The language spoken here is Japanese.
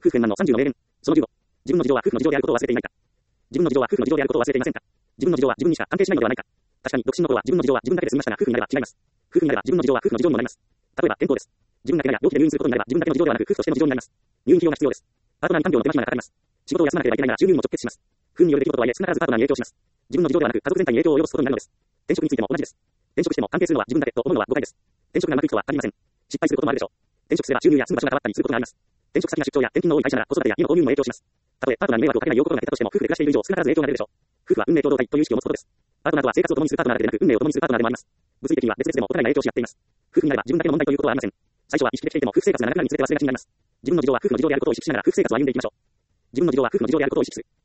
夫婦円満の30の名言。その15。自分の事情は夫婦の事情であることを忘れていないか。自分の事情は夫婦の事情であることを忘れていませんか。自分の事情は自分にしか関係しないのではないか。確かに、独身の頃は自分の事情は自分だけで済みましたが、夫婦になれば違います。夫婦になれば自分の事情は夫婦の事情にもなります。例えば、転倒です。自分だけが病気で入院することになれば自分だけの事情ではなく、夫婦としての事情になります。入院費用が必要です。パートナーに看病の手間暇がかかります。仕事を休まなければいけないなら収入にも直結します。不運による出来事とはいえ少なからずパートナーに影響します。自分の事情ではなく、家族全体に影響を及ぼすことになるのです。転職についても同じです。転職しても関係するのは自分だけと思うのは誤解です。転職がうまくいくとは限りません。失敗することもあるでしょう。転職すれば収入や住む場所が変わったりすることがあります。転職先が出張や転勤の多い会社なら子育てや家の購入にも影響します。たとえパートナーに迷惑をかけないよう心がけたとしても夫婦で暮らしている以上少なからず影響が出るでしょう。夫婦は運命共同体という意識を持つことです。パートナーとは生活を共にするパートナーだけでなく運命を共にするパートナーでもあります。物理的には別々でもお互いが影響し合っています。夫婦になれば自分だけの問題ということはありません。最初は意識できていても夫婦生活が長くなるにつれて忘れがちになります。自分の事情は夫婦の事情であることを意識しながら夫婦生活を歩んでいきましょう。自分の事情は夫婦の事情であることを意識する。